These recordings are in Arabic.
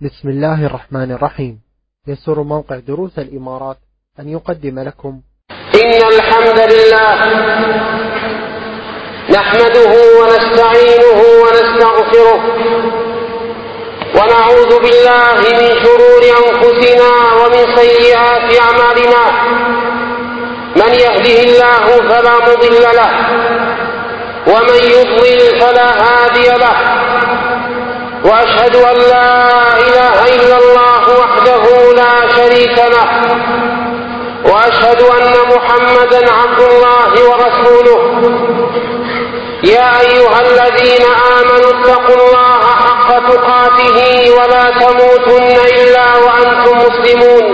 بسم الله الرحمن الرحيم. يسر موقع دروس الإمارات أن يقدم لكم إن الحمد لله نحمده ونستعينه ونستغفره ونعوذ بالله من شرور أنفسنا ومن سيئات أعمالنا. من يهده الله فلا مضل له ومن يضلل فلا هادي له، وأشهد أن لا إله إلا الله وحده لا شريك له، وأشهد أن محمدا عبد الله ورسوله. يا أيها الذين آمنوا اتقوا الله حق تقاته ولا تموتن إلا وأنتم مسلمون.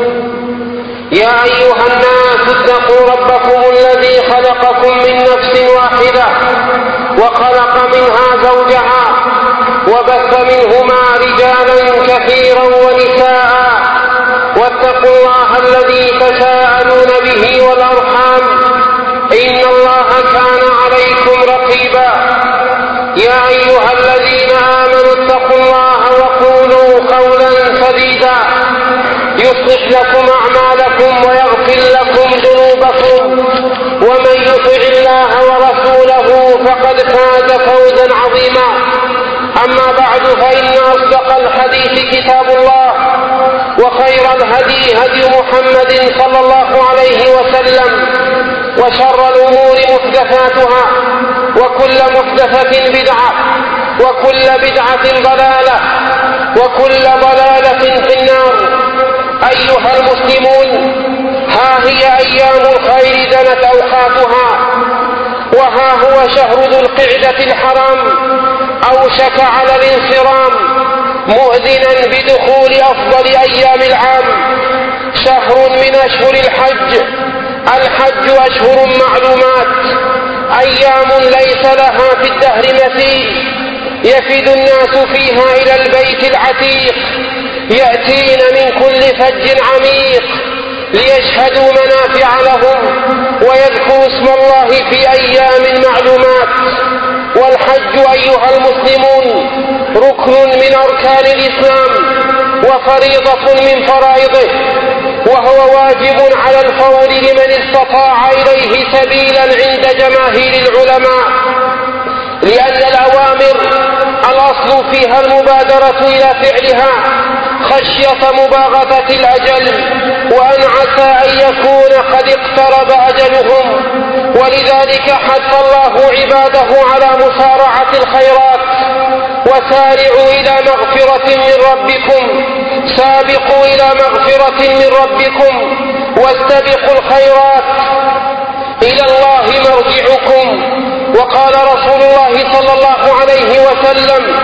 يا أيها الناس اتقوا ربكم الذي خلقكم من نفس واحدة وخلق منها زوجها وبث منهما رجالا كثيرا ونساء، واتقوا الله الذي تساءلون به والأرحام إن الله كان عليكم رقيبا. يا أيها الذين آمنوا اتقوا الله وقولوا قولا سديدا يصلح لكم أعمالكم ويغفر لكم ذنوبكم، ومن يطع الله ورسوله فقد فاز فوزا عظيما. أما بعد، فإن أصدق الحديث كتاب الله، وخير الهدي هدي محمد صلى الله عليه وسلم، وشر الأمور محدثاتها، وكل محدثة بدعة، وكل بدعة ضلالة، وكل ضلالة في النار. أيها المسلمون، ها هي أيام الخير دنت أوقاتها، وها هو شهر ذو القعدة الحرام أوشك على الانصرام، مؤذنا بدخول أفضل أيام العام. شهر من أشهر الحج. الحج أشهر معلومات، أيام ليس لها في الدهر مثيل، يفد الناس فيها إلى البيت العتيق، يأتين من كل فج عميق ليشهدوا منافع لهم ويذكروا اسم الله في أيام معلومات. والحج أيها المسلمون ركن من أركان الإسلام وفريضة من فرائضه، وهو واجب على الفور لمن استطاع إليه سبيلا عند جماهير العلماء، لأن الأوامر الأصل فيها المبادرة إلى فعلها خشية مباغتة الأجل، وأن عسى أن يكون قد اقترب أجلهم. ولذلك حث الله عباده على مسارعة الخيرات. وسارعوا إلى مغفرة من ربكم، سابقوا إلى مغفرة من ربكم واستبقوا الخيرات، إلى الله مرجعكم. وقال رسول الله صلى الله عليه وسلم: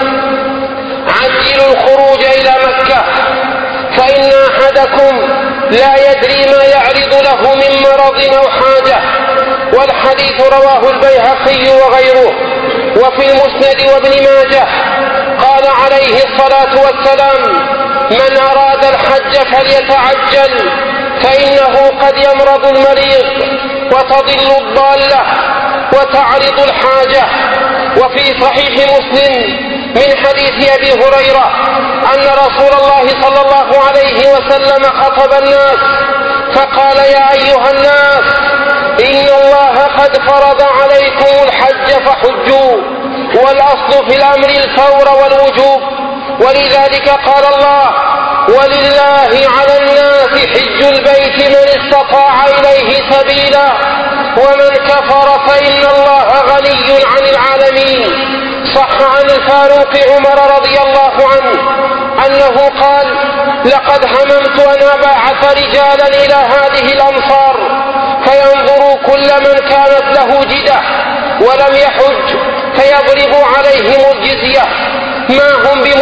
عجلوا الخروج إلى مكة، فإن أحدكم لا يدري ما يعرض له من مرض أو حاجة. والحديث رواه البيهقي وغيره. وفي المسند وابن ماجه قال عليه الصلاة والسلام: من أراد الحج فليتعجل، فإنه قد يمرض المريض وتضل الضالة وتعرض الحاجة. وفي صحيح مسلم من حديث أبي هريرة أن رسول الله صلى الله عليه وسلم خطب الناس فقال: يا أيها الناس، إن الله قد فرض عليكم الحج فحجوا. والأصل في الأمر الفور والوجوب، ولذلك قال الله: ولله على الناس حج البيت من استطاع إليه سبيلا، ومن كفر فإن الله غني عن العالمين. صح عن الفاروق عمر رضي الله عنه أنه قال: لقد هممت أن أبعث رجالا إلى هذه الأمصار فينظروا كل من كانت له جدة ولم يحج فيضرب عليهم الجزية، ما هم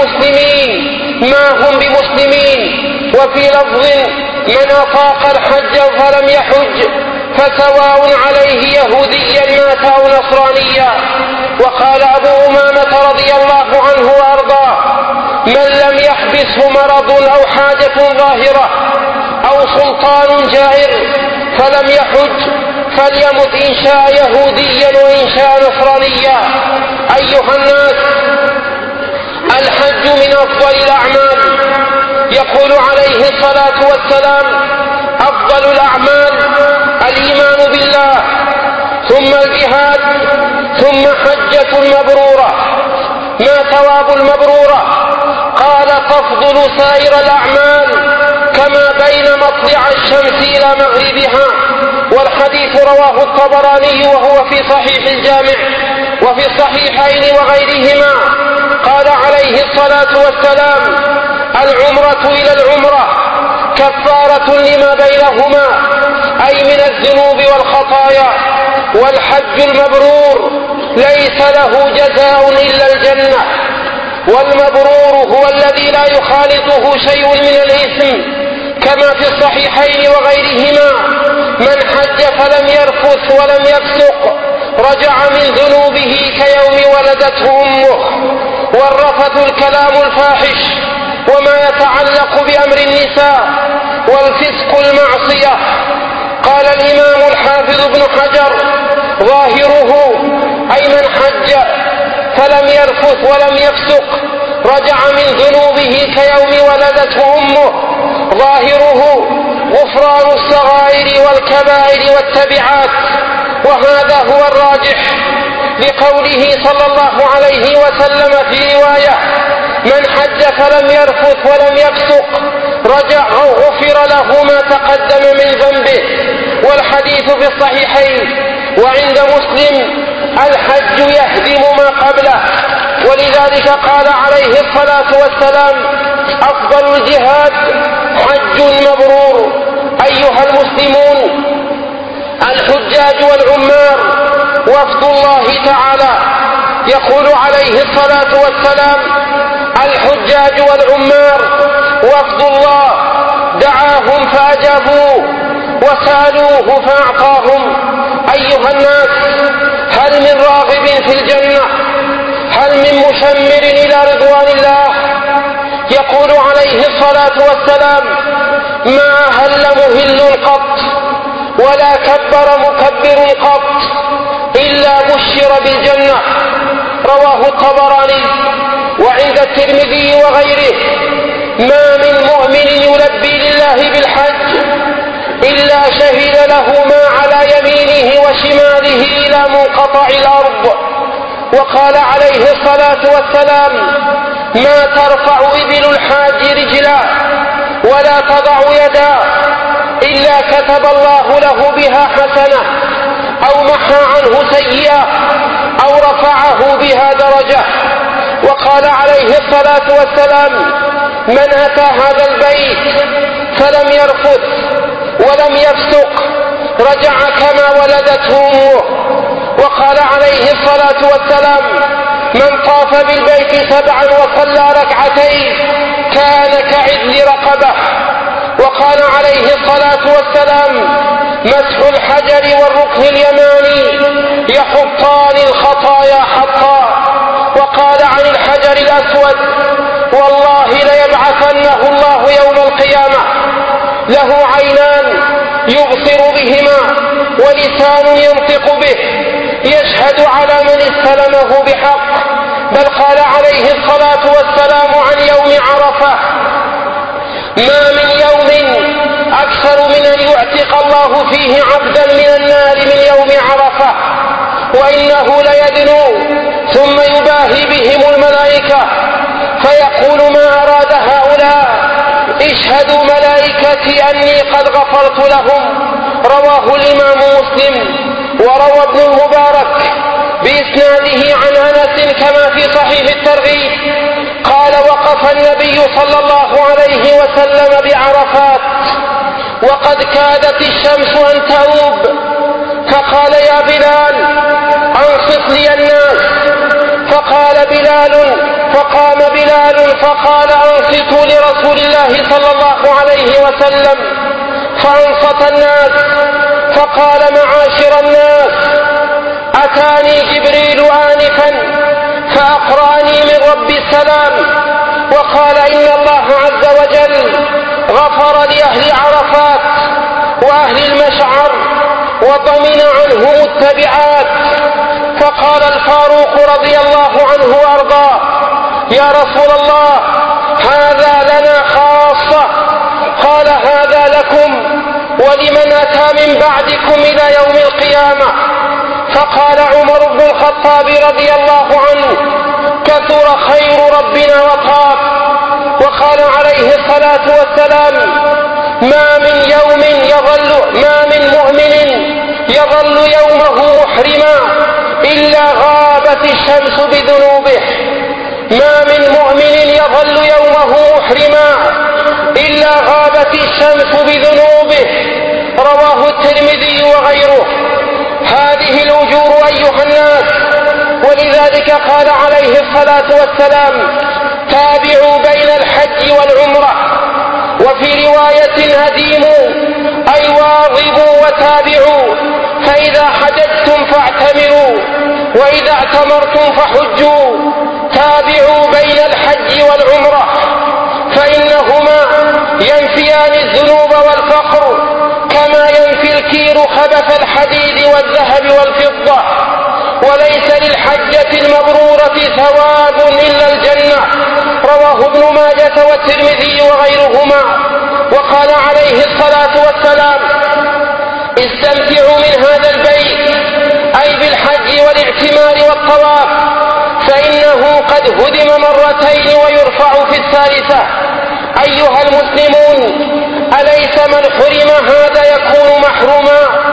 بمسلمين. وفي لفظ: من أطاق الحج فلم يحج فسواء عليه يهوديا مات أو نصرانيا. وقال أبو أمامة رضي الله عنه وأرضاه: من لم يحبسه مرض أو حاجة ظاهرة أو سلطان جائر فلم يحج فليمت إن شاء يهوديا وإن شاء نصرانيا. أيها الناس، الحج من أفضل الأعمال يقول عليه الصلاة والسلام: أفضل الأعمال الإيمان بالله، ثم الجهاد، ثم حجة مبرورة. ما ثواب المبرورة؟ قال: تفضل سائر الأعمال كما بين مطلع الشمس إلى مغربها. والحديث رواه الطبراني وهو في صحيح الجامع وفي الصحيحين وغيرهما. قال عليه الصلاة والسلام: العمرة إلى العمرة كفارة لما بينهما، أي من الذنوب والخطايا. والحج المبرور ليس له جزاء إلا الجنة. والمبرور هو الذي لا يخالطه شيء من الإثم، كما في الصحيحين وغيرهما: من حج فلم يرفث ولم يفسق رجع من ذنوبه كيوم ولدته أمه. والرفث الكلام الفاحش وما يتعلق بأمر النساء، والفسق المعصية. قال الإمام الحافظ ابن حجر: ظاهره أي من حج فلم يرفث ولم يفسق رجع من ذنوبه كيوم ولدته أمه. ظاهره غفران الصغائر والكبائر والتبعات. وهذا هو الراجح لقوله صلى الله عليه وسلم في رواية: من حج فلم يرفث ولم يفسق رجع أو غفر له ما تقدم من ذنبه. والحديث في الصحيحين وعند مسلم: الحج يهدم ما قبله. ولذلك قال عليه الصلاة والسلام: أفضل الجهاد حج مبرور. أيها المسلمون، الحجاج والعمار وفد الله تعالى. يقول عليه الصلاة والسلام: الحجاج والعمار وفد الله، دعاهم فأجابوه وسألوه فأعطاهم. أيها الناس، هل من راغب في الجنة؟ هل من مشمر إلى رضوان الله؟ يقول عليه الصلاة والسلام: ما هل مهل قط ولا كبر مكبر قط إلا بشر بالجنة. رواه الطبراني. وعند الترمذي وغيره: ما من مؤمن يلبي لله بالحج إلا شهد له ما على يمينه وشماله إلى منقطع الأرض. وقال عليه الصلاة والسلام: ما ترفع إبل الحاج رجلا ولا تضع يدا إلا كتب الله له بها حسنة، أو محى عنه سيئة، أو رفعه بها درجة. وقال عليه الصلاة والسلام: من أتى هذا البيت فلم يرفث ولم يفسق رجع كما ولدته أمه. وقال عليه الصلاة والسلام: من طاف بالبيت 7 وصلى 2 كان كعدل رقبة. وقال عليه الصلاة والسلام: مسح الحجر والركن اليماني يحطان الخطايا حطا. وقال عن الحجر الأسود: والله ليبعثنه الله يوم القيامة له عينان يبصر بهما ولسان ينطق به يشهد على من استلمه بحق. بل قال عليه الصلاة والسلام عن يوم عرفة: ما من يوم أكثر من أن يعتق الله فيه عبدا من النار من يوم عرفة، وإنه ليدنو ثم يباهي بهم الملائكة فيقول: ما أراد هؤلاء؟ اشهدوا ملائكتي أني قد غفرت لهم. رواه الإمام مسلم. وروى ابن المبارك بإسناده عن أنس كما في صحيح الترغيب قال: وقف النبي صلى الله عليه وسلم بعرفات وقد كادت الشمس أن تغوب، فقال: يا بلال أنصت لي الناس. فقال بلال، فقام بلال فقال: أنصتوا لرسول الله صلى الله عليه وسلم. فأنصت الناس فقال: معاشر الناس، أتاني جبريل آنفا فأقرأني من رب السلام وقال: إن الله عز وجل غفر لأهل عرفات وأهل المشعر وضمن عنهم التبعات. فقال الفاروق رضي الله عنه وأرضاه: يا رسول الله، هذا لنا خاصة ولمن أتى من بعدكم إلى يوم القيامة. فقال عمر بن الخطاب رضي الله عنه: كثر خير ربنا وطاب. وقال عليه الصلاة والسلام: ما من مؤمن يظل يومه محرما إلا غابت الشمس بذنوبه. ما من مؤمن يظل يومه محرما إلا غابت الشمس بذنوبه. رواه الترمذي وغيره. هذه الأجور أيها الناس، ولذلك قال عليه الصلاة والسلام: تابعوا بين الحج والعمرة. وفي رواية: هديموا أي واظبوا وتابعوا، فإذا حججتم فاعتمروا وإذا اعتمرتم فحجوا. تابعوا بين الحج والعمرة، فإنهما ينفيان الذنوب والفقر كما ينفي الكير خبث الحديد والذهب والفضة. وليس للحجة المبرورة ثواب إلا الجنة. رواه ابن ماجة والترمذي وغيرهما. وقال عليه الصلاة والسلام: استمتعوا من هذا البيت، أي بالحج والاعتمار والطواف، فإنه قد هدم مرتين ويرفع في الثالثة. أيها المسلمون، أليس من حرم هذا يكون محروما؟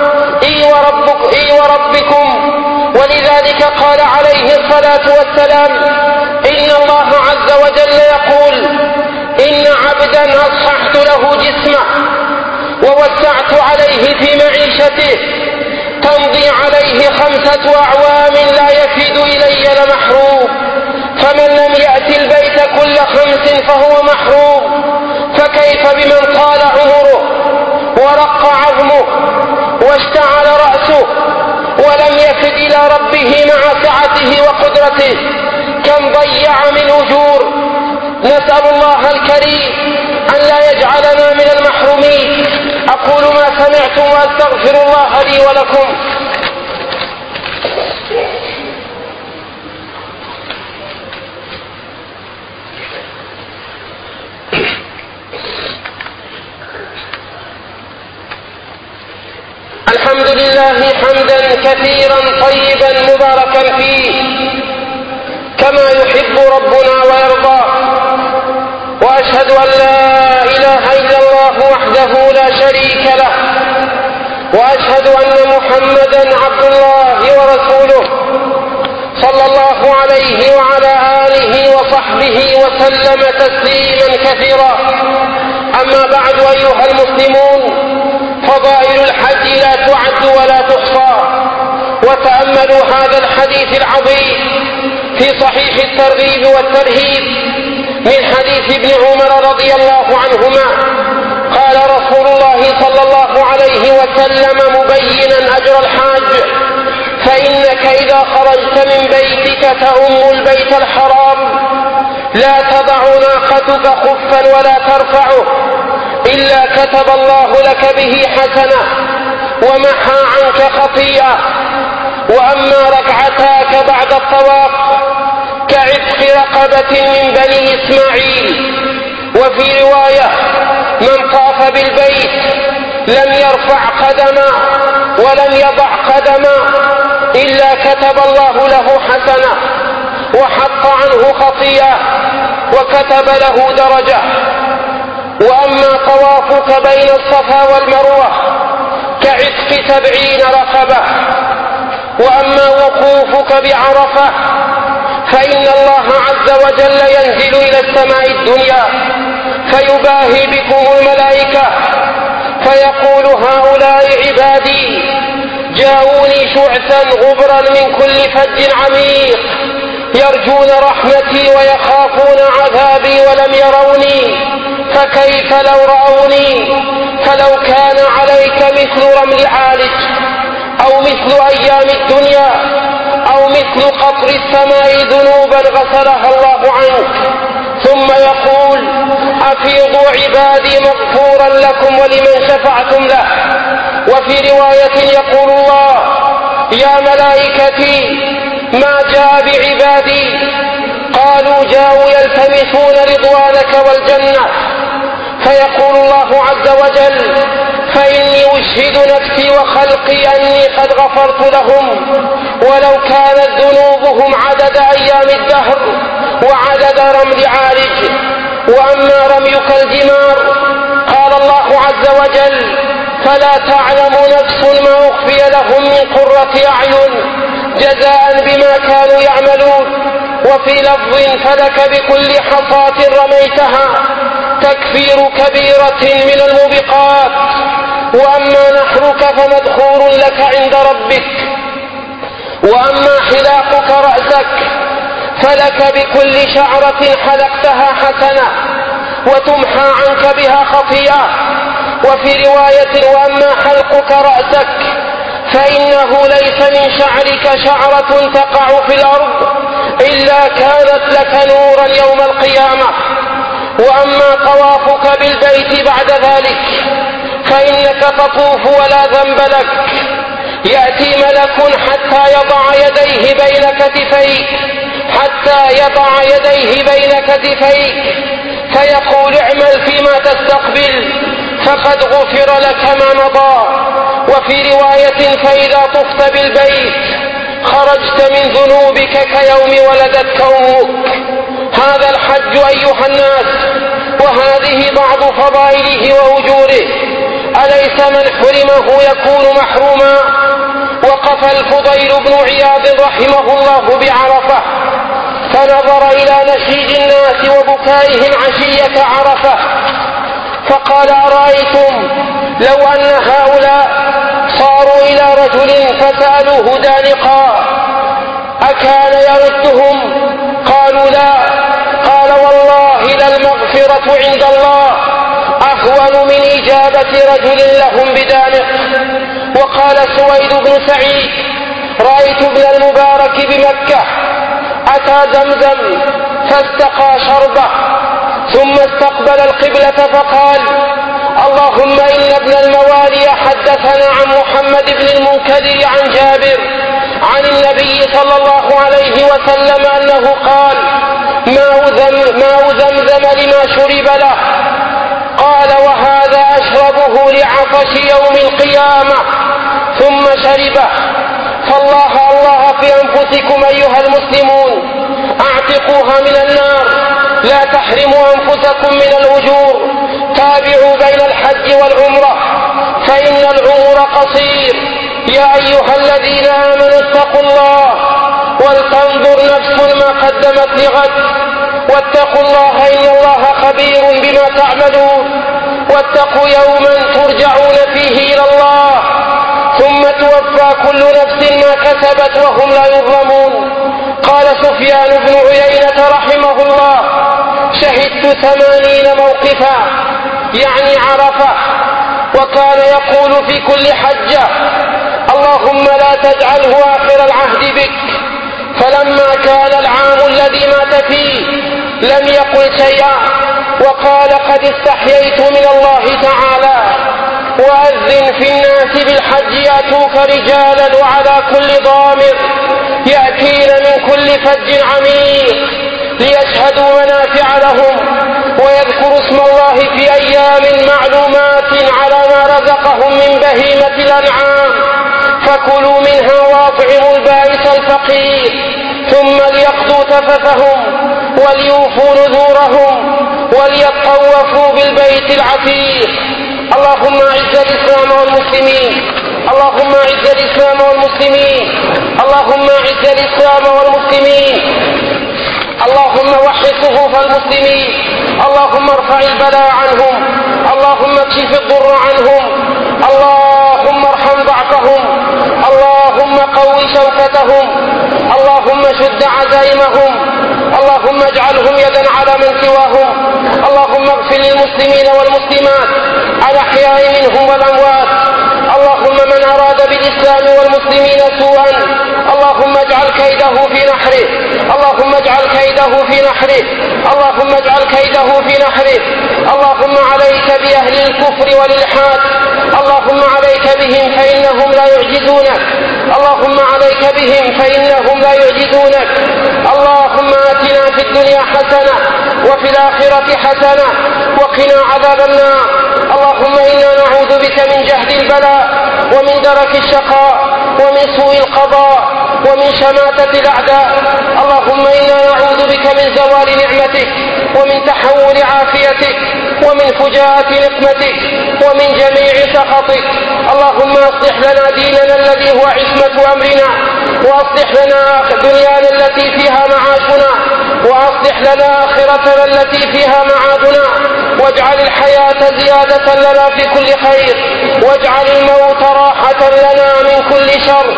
إي وربكم. ولذلك قال عليه الصلاة والسلام: إن الله عز وجل يقول: إن عبدا أصححت له جسمه ووسعت عليه في معيشته تمضي عليه 5 أعوام لا يفد إلي لمحروم. فمن لم يأت البيت كل 5 فهو محروم. فكيف بمن طال عمره ورق عظمه واشتعل رأسه ولم يفد إلى ربه مع سعته وقدرته؟ كم ضيع من أجور. نسأل الله الكريم أن لا يجعلنا من المحرومين. أقول ما سمعتم وأستغفر الله لي ولكم. الحمد لله حمدا كثيرا طيبا مباركا فيه كما يحب ربنا ويرضى. وأشهد أن لا إله إلا الله وحده لا شريك له، وأشهد أن محمدا عبد الله ورسوله صلى الله عليه وعلى آله وصحبه وسلم تسليما كثيرا. أما بعد، أيها المسلمون، فضائل الحج لا تعد ولا تحصى. وتأملوا هذا الحديث العظيم في صحيح الترغيب والترهيب من حديث ابن عمر رضي الله عنهما. قال رسول الله صلى الله عليه وسلم مبينا أجر الحاج: فإنك إذا خرجت من بيتك تؤم البيت الحرام لا تضع ناقتك خفا ولا ترفعه إلا كتب الله لك به حسنة ومحى عنك خطيئة. وأما ركعتاك بعد الطواف كعتق رقبة من بني إسماعيل. وفي رواية: من طاف بالبيت لم يرفع قدما ولم يضع قدما إلا كتب الله له حسنة وحط عنه خطيئة وكتب له درجة. وأما طوافك بين الصفا والمروة كعتق 70 رقبة. وأما وقوفك بعرفة فإن الله عز وجل ينزل إلى السماء الدنيا فيباهي بكم الملائكة فيقول: هؤلاء عبادي جاءوني شعثا غبرا من كل فج عميق يرجون رحمتي ويخافون عذابي ولم يروني، فكيف لو رأوني؟ فلو كان عليك مثل رمل عالج أو مثل أيام الدنيا أو مثل قطر السماء ذنوبا غسلها الله عنك. ثم يقول: أفيضوا عبادي مغفورا لكم ولمن شفعتم له. وفي رواية يقول الله: يا ملائكتي ما جاء بعبادي؟ قالوا: جاءوا يلتمسون رضوانك والجنة. فيقول الله عز وجل: فإني أشهد نفسي وخلقي أني قد غفرت لهم ولو كانت ذنوبهم عدد أيام الدهر وعدد رمل عارج. وأما رميك الجمار قال الله عز وجل فلا تعلم نفس ما أخفي لهم من قرة أعين جزاء بما كانوا يعملون. وفي لفظ فلك بكل حصاة رميتها تكفير كبيرة من الموبقات. وأما نحرك فمدخور لك عند ربك. وأما حلاقك رأسك فلك بكل شعرة حلقتها حسنة وتمحى عنك بها خطيئة. وفي رواية وأما حلقك رأسك فإنه ليس من شعرك شعرة تقع في الأرض إلا كانت لك نورا يوم القيامة. وأما طوافك بالبيت بعد ذلك فإنك تطوف ولا ذنب لك. يأتي ملك حتى يضع يديه بين كتفيك فيقول اعمل فيما تستقبل فقد غفر لك ما مضى. وفي رواية فإذا طفت بالبيت خرجت من ذنوبك كيوم ولدتك أمك. هذا الحج أيها الناس وهذه بعض فضائله وأجوره. أليس من حرمه يكون محروما؟ وقف الفضيل بن عياض رحمه الله بعرفة فنظر إلى نشيج الناس وبكائهم عشية عرفة فقال أرأيتم لو أن هؤلاء صاروا إلى رجل فسألوه دانقا أكان يردهم؟ قالوا لا. قال والله للمغفرة عند الله أهون من إجابة رجل لهم بدانق. وقال سويد بن سعيد رأيت ابن المبارك بمكة أتى زمزم فاستقى شربه ثم استقبل القبلة فقال اللهم إن ابن الموالي حدثنا عن محمد بن المنكدر عن جابر عن النبي صلى الله عليه وسلم أنه قال ماء زمزم لما شرب له. قال وهذا أشربه لعطش يوم القيامة ثم شربه. فالله الله في أنفسكم أيها المسلمون أعتقوها من النار لا تحرموا أنفسكم من الأجور. تابعوا بين الحج والعمرة فإن العمر قصير. يا أيها الذين آمنوا اتقوا الله ولتنظر نفس ما قدمت لغد واتقوا الله إن الله خبير بما تعملون. واتقوا يوما ترجعون فيه إلى الله ثم توفى كل نفس ما كسبت وهم لا يظلمون. قال سفيان بن عيينة رحمه الله شهدت 80 موقفا يعني عرفة وكان يقول في كل حجة اللهم لا تجعله آخر العهد بك. فلما كان العام الذي مات فيه لم يقل شيئا وقال قد استحييت من الله تعالى. وأذن في الناس بالحج يأتوك رجالا وعلى كل ضامر يأتين من كل فج عميق ليشهدوا منافع لهم ويذكروا اسم الله في أيام معلومات على ما رزقهم من بهيمة الأنعام فكلوا منها واطعموا البائس الفقير ثم ليقضوا تفثهم وليوفوا نذورهم وليطوفوا بالبيت العتيق. اللهم أعز الإسلام والمسلمين. اللهم أعز الإسلام والمسلمين. اللهم أعز الإسلام والمسلمين. اللهم وحد صفوف المسلمين. اللهم ارفع البلاء عنهم. اللهم اكشف الضر عنهم. اللهم ارحم ضعفهم. اللهم قو شوكتهم. اللهم شد عزائمهم. اللهم اجعلهم يدا على من سواهم. اللهم اغفر للمسلمين والمسلمات الأحياء منهم والأموات. اللهم من أراد بالإسلام والمسلمين سوءا اللهم اجعل كيده في نحره. اللهم اجعل كيده في نحره. اللهم اجعل كيده في نحره. اللهم عليك بأهل الكفر والإلحاد. اللهم عليك بهم فإنهم لا يعجزونك. اللهم عليك بهم فإنهم لا يعجزونك. اللهم آتنا في الدنيا حسنة وفي الآخرة حسنة وقنا عذاب النار. اللهم إنا نعوذ نعوذ بك من جهد البلاء ومن درك الشقاء ومن سوء القضاء ومن شماتة الأعداء. اللهم إنا نعوذ بك من زوال نعمتك ومن تحول عافيتك ومن فجاءة نقمتك ومن جميع سخطك. اللهم أصلح لنا ديننا الذي هو عصمة أمرنا، وأصلح لنا دنيانا التي فيها معاشنا، وأصلح لنا آخرتنا التي فيها معادنا، واجعل الحياة زيادة لنا في كل خير، واجعل الموت راحة لنا من كل شر.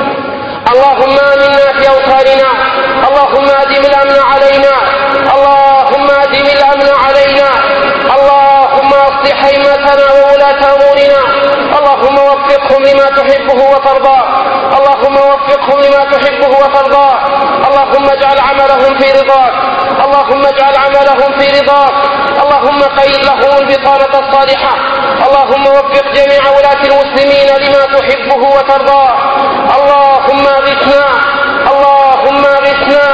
اللهم آمنا في أوطاننا، اللهم أدم الأمن علينا، اللهم أدم الأمن علينا، اللهم أصلح أئمتنا وولاة أمورنا، اللهم وفقهم لما تحبه وترضاه، اللهم وفقهم لما تحبه وترضاه، اللهم اجعل عملهم في رضاك، اللهم اجعل عملهم في رضاك، اللهم قيل لهم البطانة الصالحة، اللهم وفق جميع ولاة المسلمين لما تحبه وترضاه. اللهم اغثنا، اللهم اغثنا،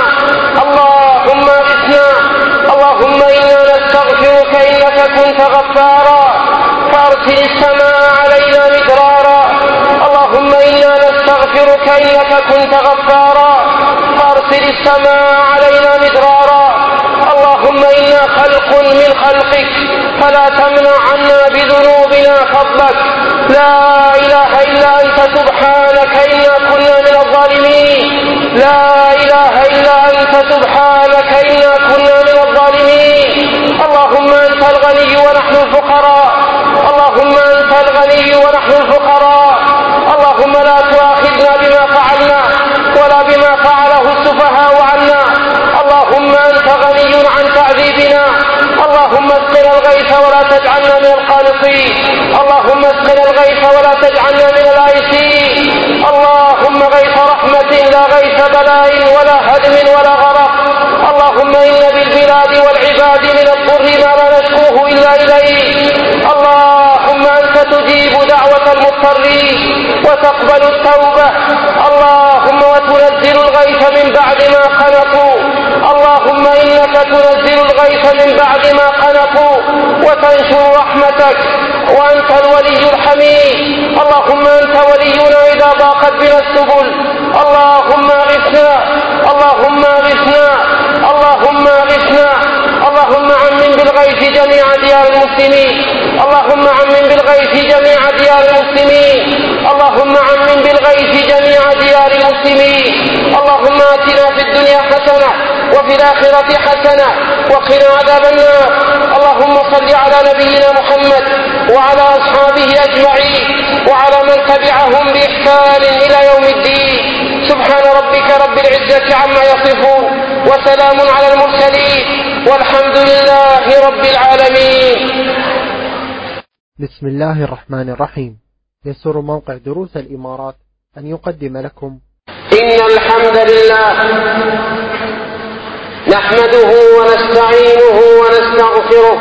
اللهم اغثنا. اللهم إنا نستغفرك إنك كنت غفارا فأرسل السماء علينا مدرارا. اللهم إنا نستغفرك إنك كنت غفارا فأرسل السماء علينا مدرارا. اللهم إنا خلق من خلقك فلا تمنع عنا بذنوبنا فضلك. لا إله إلا أنت سبحانك إنا كنا من الظالمين، لا إله إلا أنت سبحانك إنا كنا من الظالمين. اللهم أنت الغني ونحن الفقراء، اللهم أنت الغني ونحن الفقراء. اللهم لا تؤاخذنا بما فعلنا ولا بما فعله السفهاء عنا. اللهم أنت غني عن تعذيبنا. اللهم اسقنا الغيث ولا تجعلنا من القانطين، اللهم اسقنا الغيث ولا تجعلنا من الآيسين. اللهم غيث رحمة لا غيث بلاء ولا هدم ولا غرق. اللهم إن بالبلاد والعباد من الضر ما لا نشكوه إلا إليك. اللهم أنت تجيب دعوة المضطرين وتقبل التوبة. اللهم وتنزل الغيث من بعد ما قنطوا، اللهم إنك تنزل الغيث من بعد ما قنطوا وتنشر رحمتك، وأنت الولي الحميد. اللهم أنت ولينا إذا ضاقت بنا السبل. اللهم اغثنا، اللهم اغثنا، اللهم اغثنا. اللهم عمم بالغيث جميع ديار المسلمين، اللهم عمم بالغيث جميع ديار المسلمين، اللهم عمم بالغيث جميع ديار المسلمين. اللهم آتنا في الدنيا حسنة وفي الآخرة حسنة وقنا عذاب النار. اللهم صل على نبينا محمد وعلى أصحابه أجمعين وعلى من تبعهم بإحسان إلى يوم الدين. سبحان ربك رب العزة عما يصفون وسلام على المرسلين والحمد لله رب العالمين. بسم الله الرحمن الرحيم. يسر موقع دروس الإمارات أن يقدم لكم إن الحمد لله نحمده ونستعينه ونستغفره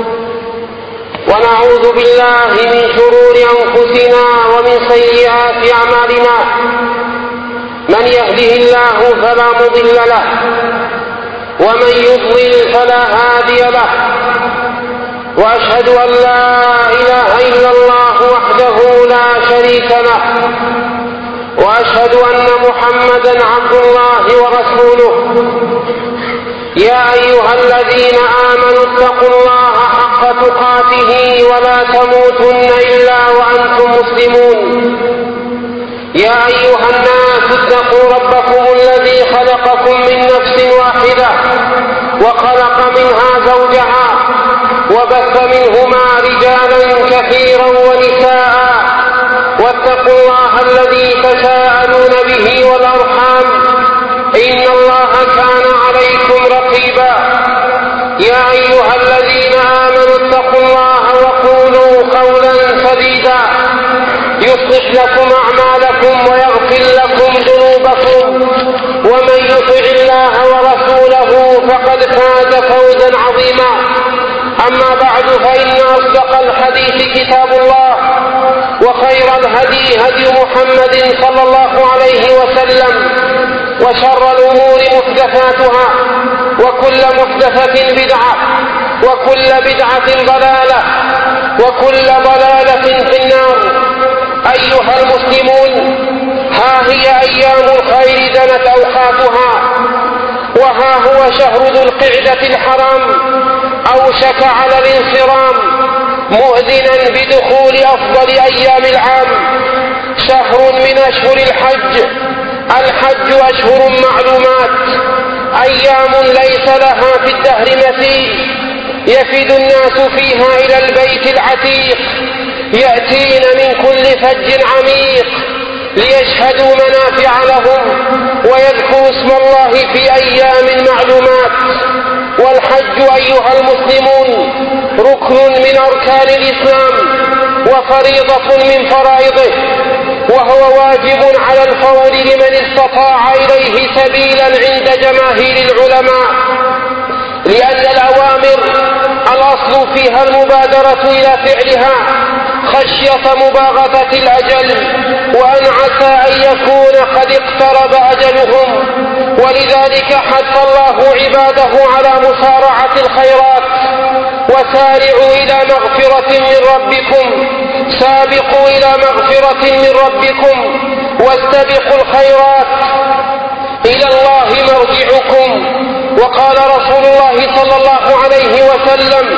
ونعوذ بالله من شرور أنفسنا ومن سيئات أعمالنا. من يهده الله فلا مضل له ومن يضلل فلا هادي له، وأشهد أن لا إله إلا الله وحده لا شريك له، وأشهد أن محمدا عبد الله ورسوله. يا أيها الذين آمنوا اتقوا الله حق تقاته ولا تموتن إلا وأنتم مسلمون. يا أيها الناس اتقوا ربكم الذي خلقكم من نفس واحدة وخلق منها زوجها وبث منهما رجالا كثيرا ونساء، واتقوا الله الذي تساءلون به والأرحام إن الله كان عليكم رقيبا. يا أيها الذين آمنوا اتقوا الله وقولوا قولا سديدا يصلح لكم أعمالكم ويغفر لكم ذنوبكم، ومن يطع الله ورسوله فقد فاز فوزا عظيما. أما بعد، فإن أصدق الحديث كتاب الله، وخير الهدي هدي محمد صلى الله عليه وسلم، وشر الأمور محدثاتها، وكل محدثة بدعة، وكل بدعة ضلالة، وكل ضلالة في النار. أيها المسلمون، ها هي أيام الخير دنت أوقاتها، وها هو شهر ذو القعدة الحرام أوشك على الانصرام، مؤذنا بدخول أفضل أيام العام. شهر من أشهر الحج. الحج أشهر معلومات، أيام ليس لها في الدهر مثيل، يفد الناس فيها إلى البيت العتيق، يأتين من كل فج عميق ليشهدوا منافع لهم ويذكروا اسم الله في أيام معلومات. والحج أيها المسلمون ركن من أركان الإسلام وفريضة من فرائضه، وهو واجب على الفور لمن استطاع إليه سبيلا عند جماهير العلماء، لأن الأوامر الأصل فيها المبادرة إلى فعلها خشية مباغتة الأجل، وأن عسى أن يكون قد اقترب أجلهم. ولذلك حث الله عباده على مسارعة الخيرات، وسارعوا إلى مغفرة من ربكم، سابقوا إلى مغفرة من ربكم واستبقوا الخيرات، إلى الله مرجعكم. وقال رسول الله صلى الله عليه وسلم: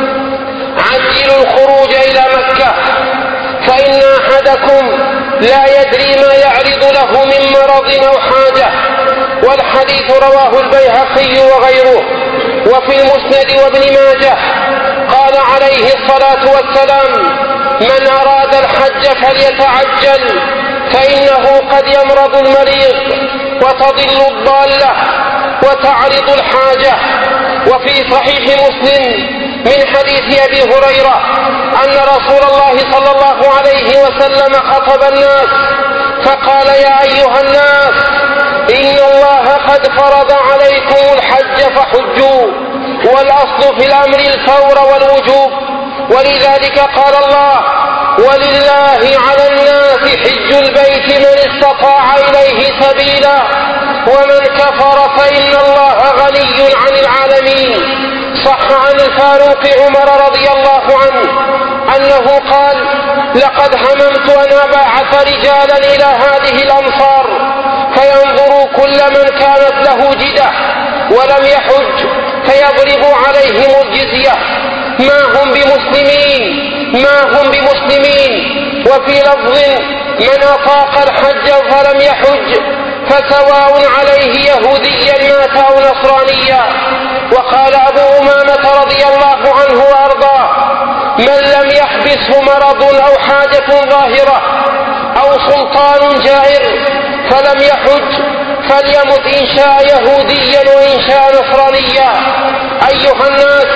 عجلوا الخروج إلى مكة، فإن أحدكم لا يدري ما يعرض له من مرض أو حاجة. والحديث رواه البيهقي وغيره. وفي المسند وابن ماجه قال عليه الصلاة والسلام: من أراد الحج فليتعجل، فإنه قد يمرض المريض وتضل الضالة وتعرض الحاجة. وفي صحيح مسلم من حديث أبي هريرة أن رسول الله صلى الله عليه وسلم خطب الناس فقال: يا أيها الناس، إن الله قد فرض عليكم الحج فحجوا، والأصل في الأمر الفور والوجوب. ولذلك قال الله: ولله على الناس حج البيت من استطاع إليه سبيلا، ومن كفر فإن الله غني عن العالمين. صح عن الفاروق عمر رضي الله عنه أنه قال: لقد هممت أن أبعث رجالا إلى هذه الأمصار فينظروا كل من كانت له جدة ولم يحج فيضرب عليهم الجزية، ما هم بمسلمين. وفي لفظ: من أطاق الحج فلم يحج فسواء عليه يهوديا مات أو نصرانيا. وقال أبو أمامة رضي الله عنه وأرضاه: من لم يحبسه مرض أو حاجة ظاهرة أو سلطان جائر فلم يحج فليمت إن شاء يهوديا وإن شاء نصرانيا. أيها الناس،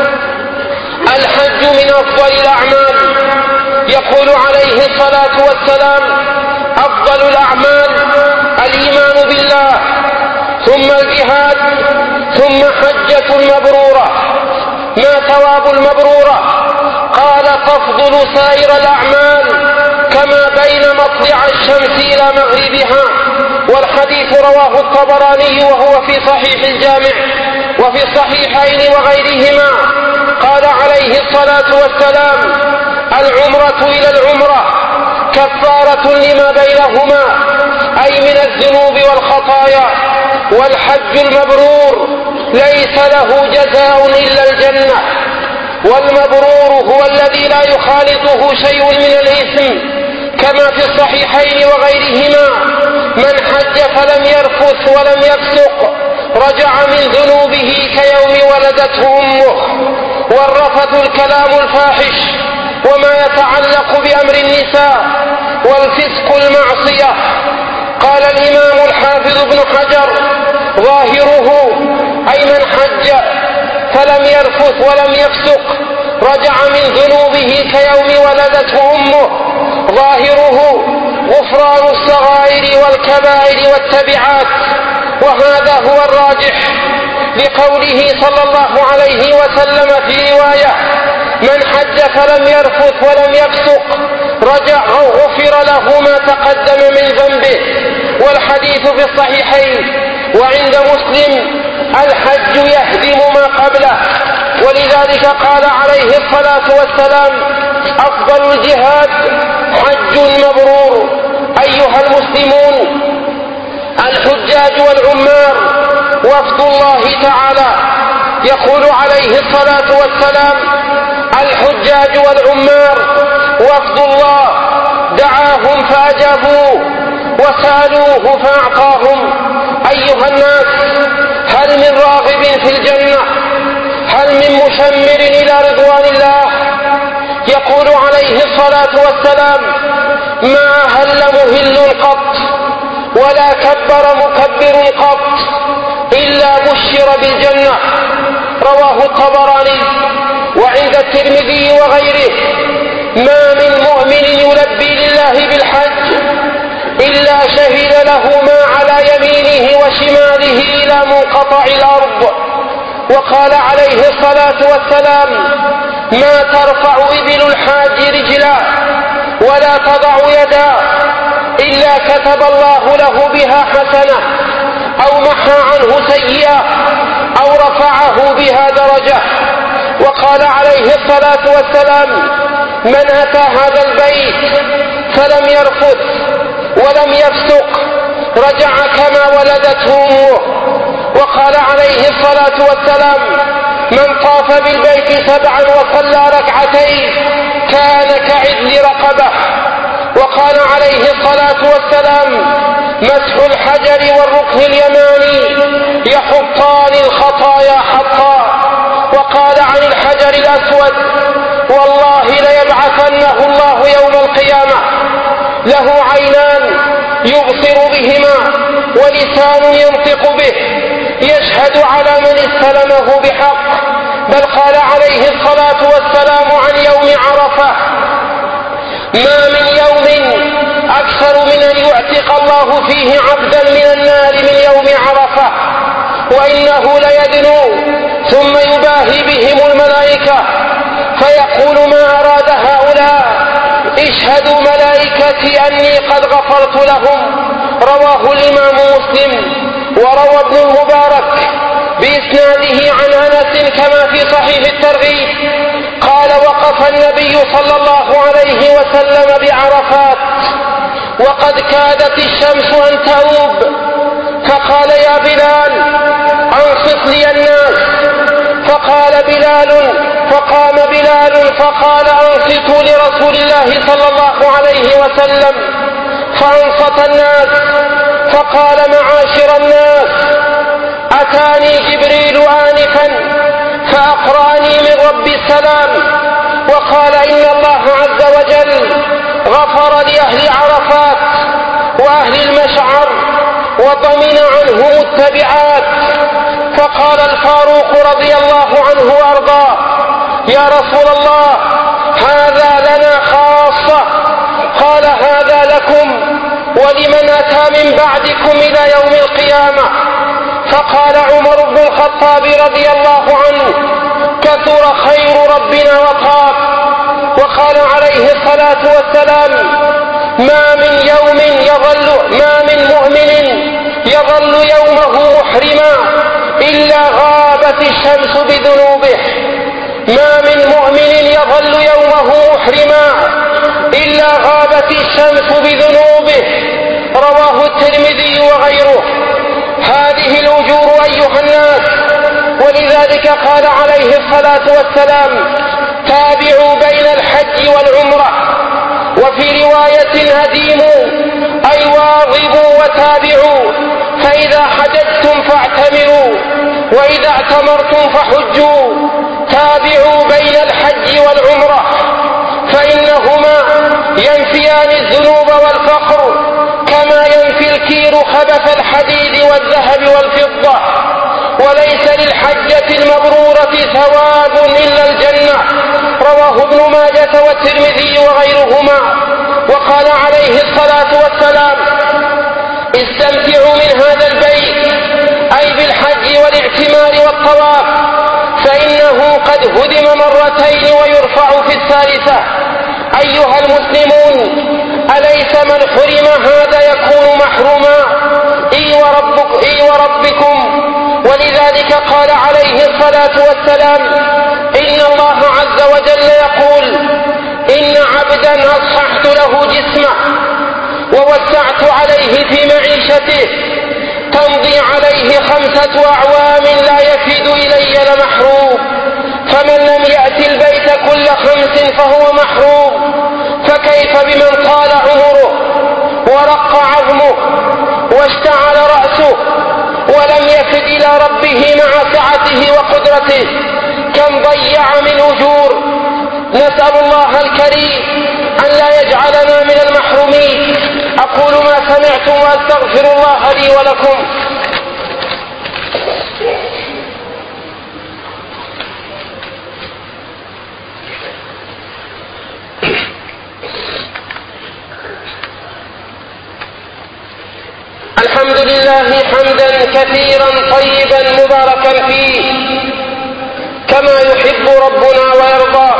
الحج من أفضل الأعمال. يقول عليه الصلاة والسلام: أفضل الأعمال الإيمان بالله، ثم الجهاد، ثم حجة مبرورة. ما ثواب المبرورة؟ قال: تفضل سائر الأعمال كما بين مطلع الشمس إلى مغربها. والحديث رواه الطبراني وهو في صحيح الجامع. وفي الصحيحين وغيرهما قال عليه الصلاة والسلام: العمرة إلى العمرة كفارة لما بينهما، أي من الذنوب والخطايا. والحج المبرور ليس له جزاء إلا الجنة. والمبرور هو الذي لا يخالطه شيء من الإثم، كما في الصحيحين وغيرهما: من حج فلم يرفث ولم يفسق رجع من ذنوبه كيوم ولدته أمه. والرفث الكلام الفاحش وما يتعلق بأمر النساء، والفسق المعصية. قال الإمام الحافظ ابن حجر: ظاهره أي من حج فلم يرفث ولم يفسق رجع من ذنوبه كيوم ولدته أمه. ظاهره غفران الصغائر والكبائر والتبعات. وهذا هو الراجح لقوله صلى الله عليه وسلم في رواية: من حج فلم يرفث ولم يفسق رجع أو غفر له ما تقدم من ذنبه. والحديث في الصحيحين. وعند مسلم: الحج يهدم ما قبله، ولذلك قال عليه الصلاة والسلام: أفضل الجهاد حج مبرور. أيها المسلمون، الحجاج والعمار وفد الله تعالى. يقول عليه الصلاة والسلام: الحجاج والعمار وفد الله، دعاهم فأجابوه وسألوه فأعطاهم. أيها الناس، هل من راغب في الجنة؟ هل من مشمر إلى رضوان الله؟ يقول عليه الصلاة والسلام: ما هل مهل قط ولا كبر مكبر قط إلا بشر بالجنة. رواه الطبراني وعند الترمذي وغيره: ما من مؤمن يلبي لله بالحج إلا شهد له ما على يمينه وشماله إلى منقطع الأرض. وقال عليه الصلاة والسلام: ما ترفع إبل الحاج رجلا ولا تضع يدا إلا كتب الله له بها حسنة أو محى عنه سيئة أو رفعه بها درجة. وقال عليه الصلاة والسلام: من أتى هذا البيت فلم يرفث ولم يفسق رجع كما ولدته أمه. وقال عليه الصلاة والسلام: من طاف بالبيت 7 وصلى ركعتين كان كعدل رقبة. وقال عليه الصلاة والسلام: مسح الحجر والركن اليماني يحطان الخطايا حطا. وقال عن الحجر الأسود: والله ليبعثنه الله يوم القيامة له عينان يبصر بهما ولسان ينطق به يشهد على من استلمه بحق. بل قال عليه الصلاة والسلام عن يوم عرفة: ما من يوم أكثر من أن يعتق الله فيه عبدا من النار من يوم عرفة، وإنه ليدنو ثم يباهي بهم الملائكة فيقول: ما أراد هؤلاء؟ اشهدوا ملائكتي أني قد غفرت لهم. رواه الإمام مسلم. وروى ابن المبارك بإسناده عن أنس كما في صحيح الترغيب قال: وقف النبي صلى الله عليه وسلم بعرفات وقد كادت الشمس أن تغوب، فقال: يا بلال أنصت لي الناس. فقام بلال فقال: أنصتوا لرسول الله صلى الله عليه وسلم. فأنصت الناس فقال: معاشر الناس، أتاني جبريل آنفا فأقرأني من رب السلام وقال: إن الله عز وجل غفر لأهل عرفات وأهل المشعر وضمن عنهم التبعات. فقال الفاروق رضي الله عنه وأرضاه: يا رسول الله، هذا لنا خاصة. قال: هذا لكم ولمن أتى من بعدكم إلى يوم القيامة. فقال عمر بن الخطاب رضي الله عنه: كثر خير ربنا وطاب. وقال عليه الصلاة والسلام: ما من مؤمن يظل يومه محرما إلا غابت الشمس بذنوبه. ما من مؤمن يظل يومه محرما إلا غابت الشمس بذنوبه. رواه الترمذي وغيره. هذه الأجور أيها الناس، ولذلك قال عليه الصلاة والسلام: تابعوا بين الحج والعمرة. وفي رواية: هديموا أي واظبوا وتابعوا، فإذا حججتم فاعتمروا وإذا اعتمرتم فحجوا. تابعوا بين الحج والعمرة فإنهما ينفيان الذنوب والفقر كما ينفي الكير خبث الحديد والذهب والفضة. وليس للحجة المبرورة ثواب إلا الجنة. رواه ابن ماجة والترمذي وغيرهما. وقال عليه الصلاة والسلام: استمتعوا من هذا البيت، أي بالحج والاعتمار والطواف، فإنه قد هدم مرتين ويرفع في الثالثة. أيها المسلمون، أليس من حرم هذا يكون محروما؟ إي وربكم. ولذلك قال عليه الصلاة والسلام: إن الله عز وجل يقول: إن عبدا أصححت له جسمه ووسعت عليه في معيشته تمضي عليه 5 أعوام لا يفد إلي لمحروم، فمن لم يأت البيت كل 5 فهو محروم، فكيف بمن طال عمره ورق عظمه واشتعل رأسه ولم يفد إلى ربه مع سعته وقدرته؟ كم ضيع من أجور. نسأل الله الكريم أن لا يجعلنا من المحرومين. أقول ما سمعتم وأستغفر الله لي ولكم. الحمد لله حمدا كثيرا طيبا مباركا فيه كما يحب ربنا ويرضى،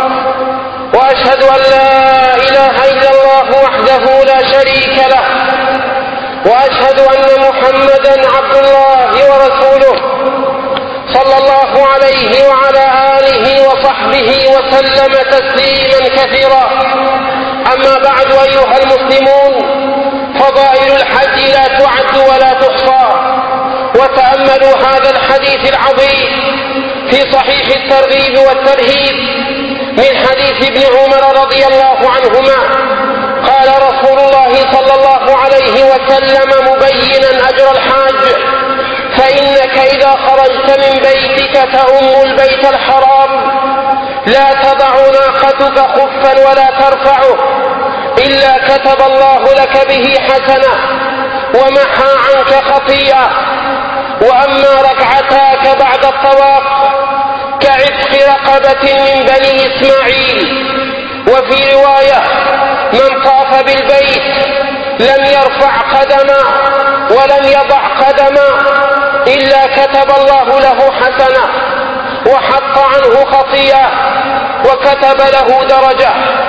وأشهد أن لا إله إلا الله وحده لا شريك له، وأشهد أن محمدا عبد الله ورسوله صلى الله عليه وعلى آله وصحبه وسلم تسليما كثيرا. أما بعد، أيها المسلمون، فضائل الحج لا تعد ولا تحصى، وتأملوا هذا الحديث العظيم في صحيح الترغيب والترهيب من حديث ابن عمر رضي الله عنهما. قال رسول الله صلى الله عليه وسلم مبينا أجر الحاج: فإنك إذا خرجت من بيتك تؤم البيت الحرام لا تضع ناقتك خفا ولا ترفعه إلا كتب الله لك به حسنة ومحى عنك خطيئة. وأما ركعتاك بعد الطواف كعتق رقبة من بني إسماعيل. وفي رواية: من طاف بالبيت لم يرفع قدما ولم يضع قدما إلا كتب الله له حسنة وحط عنه خطيئة وكتب له درجة.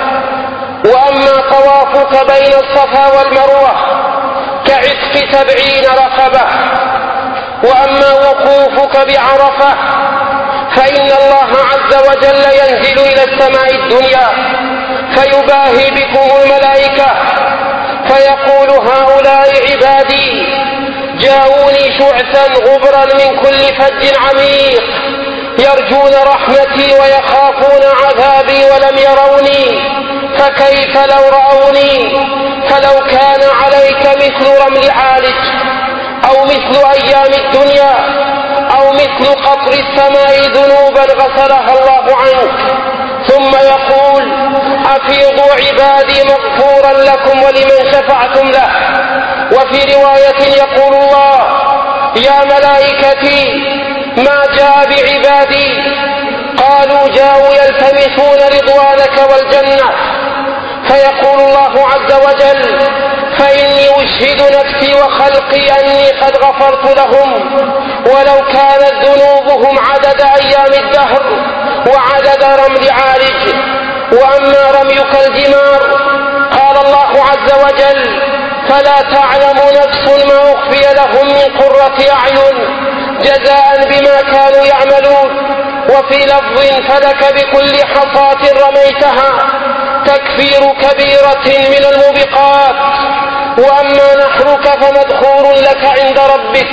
وأما طوافك بين الصفا والمروة كعتق 70 رقبة. وأما وقوفك بعرفة فإن الله عز وجل ينزل إلى السماء الدنيا فيباهي بكم الملائكة فيقول: هؤلاء عبادي جاءوني شعثا غبرا من كل فج عميق يرجون رحمتي ويخافون عذابي ولم يروني، فكيف لو رأوني؟ فلو كان عليك مثل رمل عالج أو مثل أيام الدنيا أو مثل قطر السماء ذنوبا غسلها الله عنك. ثم يقول: أفيضوا عبادي مغفورا لكم ولمن شفعتم له. وفي رواية يقول الله: يا ملائكتي ما جاء بعبادي؟ قالوا: جاءوا يلتمسون رضوانك والجنة. فيقول الله عز وجل: فإني أشهد نفسي وخلقي أني قد غفرت لهم ولو كانت ذنوبهم عدد أيام الدهر وعدد رمل عالج. وأما رميك الجمار قال الله عز وجل: فلا تعلم نفس ما أخفي لهم من قرة أعين جزاء بما كانوا يعملون. وفي لفظ: فلك بكل حصاة رميتها تكفير كبيرة من الموبقات. وأما نحرك فمدخور لك عند ربك.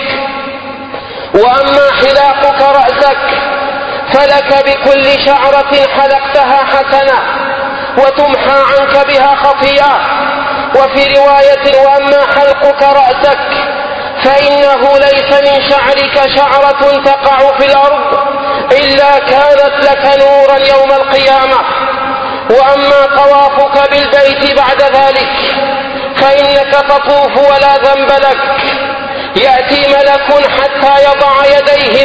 وأما حلاقك رأسك فلك بكل شعرة حلقتها حسنة وتمحى عنك بها خطيئة. وفي رواية: وأما حلقك رأسك فإنه ليس من شعرك شعرة تقع في الأرض إلا كانت لك نورا يوم القيامة. وأما طوافك بالبيت بعد ذلك فإنك تطوف ولا ذنب لك، يأتي ملك حتى يضع يديه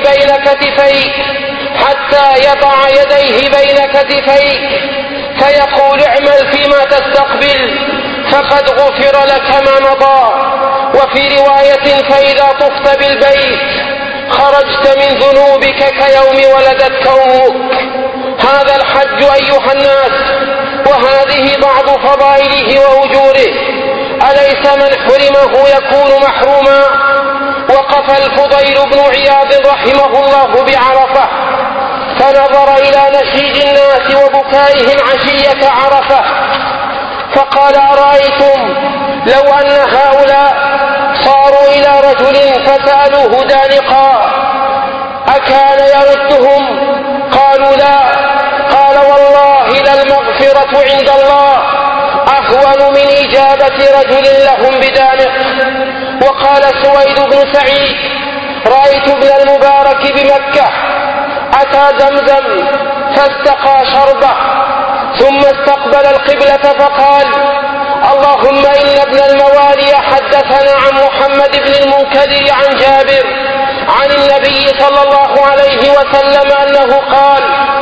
بين كتفيك فيقول: اعمل فيما تستقبل فقد غفر لك ما مضى. وفي رواية: فإذا طفت بالبيت خرجت من ذنوبك كيوم ولدتك أمك. هذا الحج أيها الناس، وهذه بعض فضائله وأجوره. أليس من حرمه يكون محروما؟ وقف الفضيل بن عياض رحمه الله بعرفة فنظر إلى نشيج الناس وبكائهم عشية عرفة فقال أرأيتم لو أن هؤلاء صاروا إلى رجل فسألوه دانقا أكان يردهم؟ قالوا لا. قال والله للمغفرة عند الله أهون من إجابة رجل لهم بدانق. وقال سويد بن سعيد رأيت ابن المبارك بمكة أتى زمزم فاستقى شربه ثم استقبل القبلة فقال اللهم إن ابن الموالي حدثنا عن محمد بن المنكدر عن جابر عن النبي صلى الله عليه وسلم أنه قال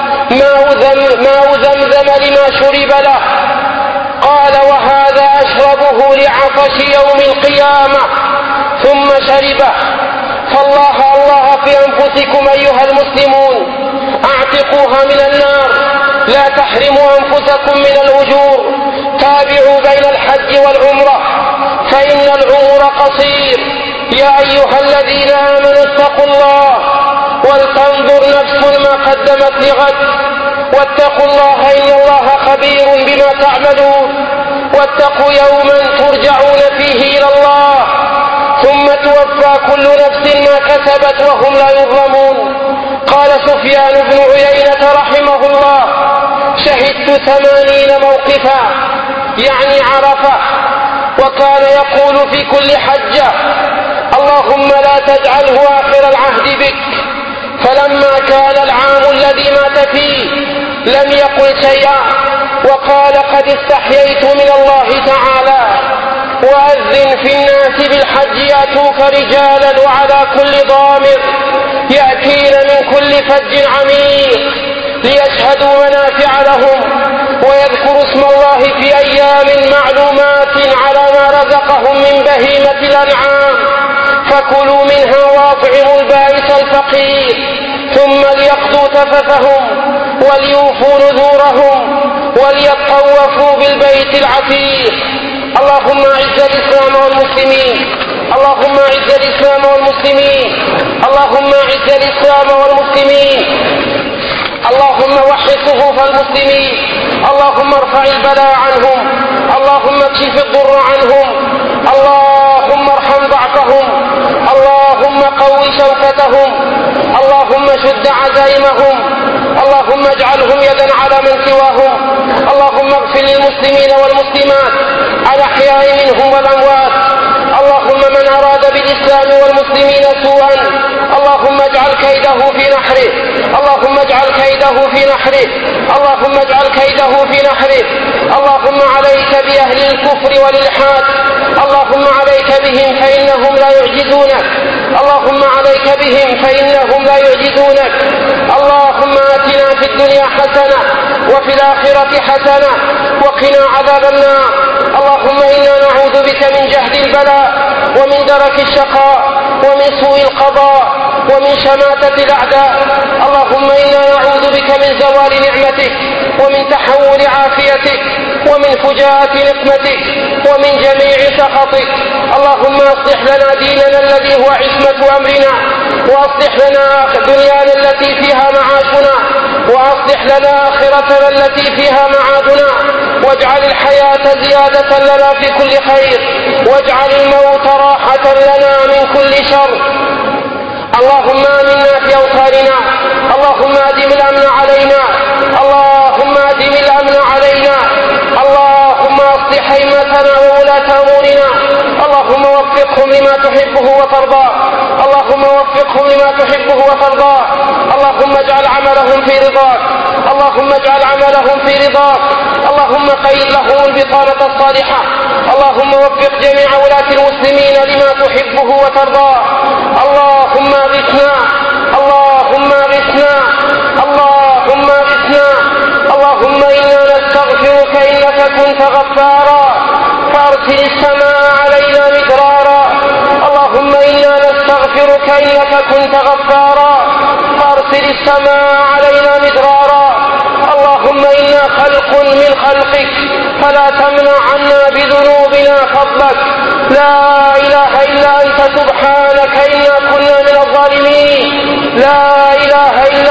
ماء زمزم لما شرب له. قال وهذا أشربه لعطش يوم القيامة ثم شربه. فالله الله في أنفسكم أيها المسلمون أعتقوها من النار لا تحرموا أنفسكم من الأجور. تابعوا بين الحج والعمرة فإن العمر قصير. يا أيها الذين آمنوا اتقوا الله ولتنظر نفس ما قدمت لغد واتقوا الله إن الله خبير بما تعملون. واتقوا يوما ترجعون فيه إلى الله ثم توفى كل نفس ما كسبت وهم لا يظلمون. قال سفيان بن عيينة رحمه الله شهدت 80 موقفا يعني عرفة وكان يقول في كل حجة اللهم لا تجعله آخر العهد بك. فلما كان العام الذي مات فيه لم يقل شيئا وقال قد استحييت من الله تعالى. وأذن في الناس بالحج يأتوك رجالا وعلى كل ضامر يأتين من كل فج عميق ليشهدوا منافع لهم ويذكروا اسم الله في أيام معلومات على ما رزقهم من بهيمة الأنعام فكلوا منها واطعموا البائس الفقير ثم ليقضوا تفثهم وليوفوا نذورهم وليطوفوا بالبيت العتيق. اللهم أعز الإسلام والمسلمين اللهم أعز الإسلام والمسلمين اللهم أعز الإسلام والمسلمين اللهم وحد صفوف المسلمين اللهم ارفع البلاء عنهم اللهم اكشف الضر عنهم اللهم ارحم ضعفهم اللهم قو شوكتهم اللهم شد عزائمهم اللهم اجعلهم يدا على من سواهم اللهم اغفر للمسلمين والمسلمات الأحياء منهم والأموات. اللهم من أراد بالإسلام والمسلمين سوءا اللهم اجعل كيده في نحره اللهم اجعل كيده في نحره اللهم اجعل كيده في نحره. اللهم عليك بأهل الكفر والإلحاد اللهم عليك بهم فإنهم لا يعجزونك اللهم عليك بهم فإنهم لا يعجزونك. اللهم آتنا في الدنيا حسنة وفي الآخرة حسنة وقنا عذاب النار. اللهم إنا نعوذ بك من جهد البلاء ومن درك الشقاء ومن سوء القضاء ومن شماتة الأعداء. اللهم إنا نعوذ بك من زوال نعمتك ومن تحول عافيتك ومن فجاءة نقمتك ومن جميع سخطك. اللهم أصلح لنا ديننا الذي هو عصمة أمرنا وأصلح لنا دنيانا التي فيها معاشنا وأصلح لنا آخرتنا التي فيها معادنا واجعل الحياة زيادة لنا في كل خير واجعل الموت راحة لنا من كل شر. اللهم آمنا في أوطاننا اللهم أدم الأمن علينا اللهم أدم الأمن علينا اللهم أصلح أئمتنا وولاة أمورنا اللهم وفقهم لما تحبه وترضاه اللهم وفقهم لما تحبه وترضاه. اللهم اجعل عملهم في رضاك اللهم اجعل عملهم في رضاك اللهم قيد لهم البطانة الصالحة. اللهم وفق جميع ولاة المسلمين لما تحبه وترضاه. اللهم اغثنا اللهم اغثنا اللهم اغثنا. اللهم إنا نستغفرك إنك كنت غفارا فأرسل السماء علينا مدرارا. اللهم إنا نستغفرك إنك كنت غفارا فأرسل السماء علينا مدرارا. اللهم إنا خلق من خلقك فلا تمنع عنا بذنوبنا فضلك. لا إله إلا أنت سبحانك إنا كنا من الظالمين. لا إله إلا أنت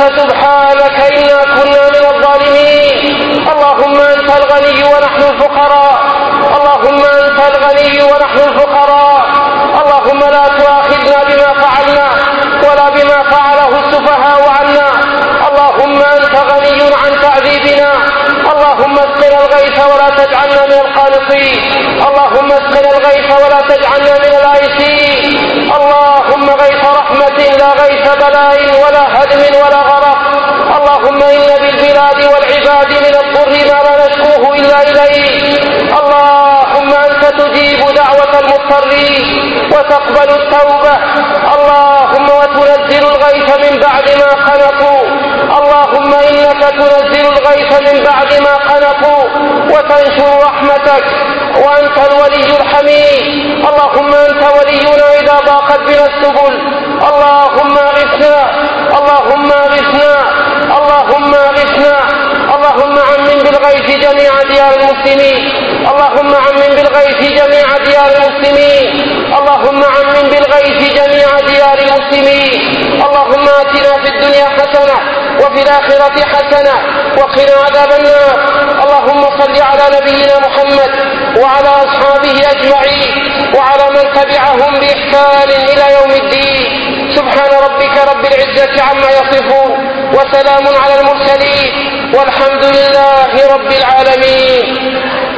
سبحانك إنا كنا من الظالمين. اللهم أنت الغني ونحن الفقراء، اللهم أنت الغني ونحن الفقراء. اللهم لا تؤاخذنا بما فعلنا ولا بما فعله السفهاء عنا. اللهم أنت غني عن تعذيبنا. اللهم اسقنا الغيث ولا تجعلنا من القانطين. اللهم اسقنا الغيث ولا تجعلنا من الآيسين. اللهم غيث رحمة لا غيث بلاء ولا هدم ولا غرق. اللهم إن بالبلاد والعباد من الضر ما لا نشكوه إلا إليك. اللهم أنت تجيب دعوة المضطرين وتقبل التوبة. اللهم وتنزل الغيث من بعد ما قنطوا. اللهم إنك تنزل الغيث من بعد ما قنطوا وتنشر رحمتك وأنت الولي الحميد. اللهم أنت ولينا إذا ضاقت بنا السبل. اللهم اغثنا، اللهم اغثنا، اللهم اغثنا. اللهم عمم بالغيث جميع ديار المسلمين. اللهم عمم بالغيث جميع ديار المسلمين. اللهم عمم بالغيث جميع ديار المسلمين. اللهم آتنا في الدنيا حسنة وفي الآخرة حسنة وقنا عذاب النار. اللهم صل على نبينا محمد وعلى أصحابه أجمعين وعلى من تبعهم بإحسان إلى يوم الدين. سبحان ربك رب العزة عما يصفون وسلام على المرسلين والحمد لله رب العالمين.